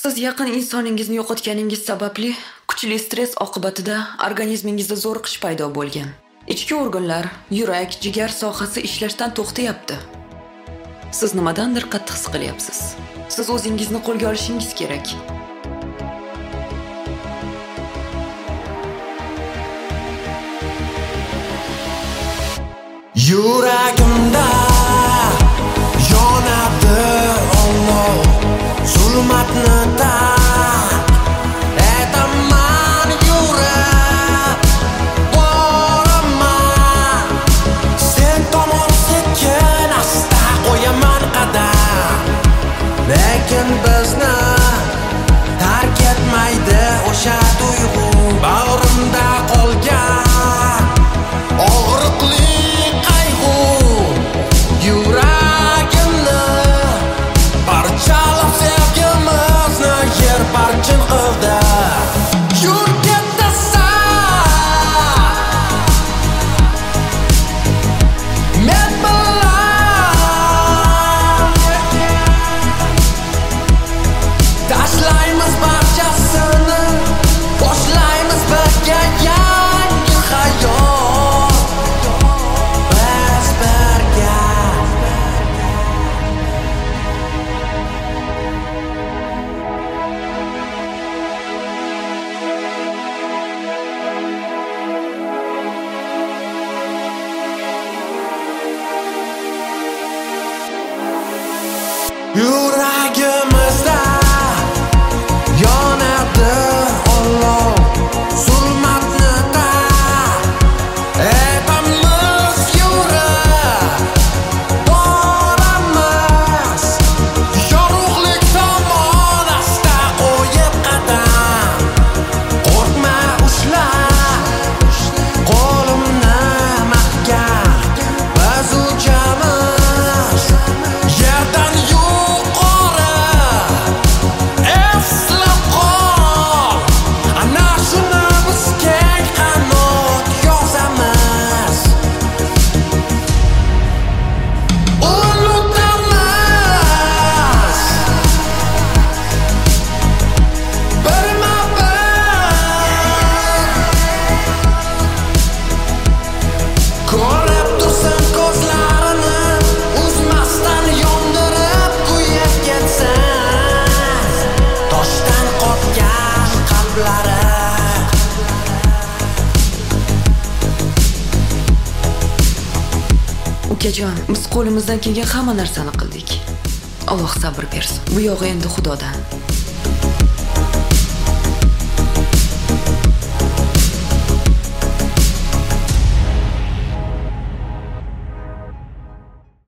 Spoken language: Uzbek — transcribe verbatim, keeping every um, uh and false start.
Siz yaqin insoningizni yo'qotganingiz sababli kuchli stress oqibatida organizmingizda zo'riqish paydo bo'lgan. Ichki organlar, yurak, jigar sohasi ishlashdan to'xtayapti. Siz nimadandir qattiq his qilyapsiz. Siz o'zingizni qo'lga olishingiz kerak. Yuragimda yonadi olov, zulmatni tan etaman yurab boraman. Sen tomon sekin asta qo'yaman qadam, lekin bizni tark etmaydi o'sha tuyg'u. Bag'rimda qolgan og'riqli parchin qildi. Yur ketasan men bilan, tashlaymiz barchasini, boshlaymiz birga yangi hayot. Biz birga yuragimizda yonadi olov, zulmatni tan etamiz yurab boramiz. Yorug'lik tomon asta qo'yib qadam, qo'rqma ushla qo'limni mahkam. Biz uchamiz yerdan Ukajon, biz qo'limizdan kelgan hamma narsani qildik. Alloh sabr bersin. Bu yog'i endi Xudodan.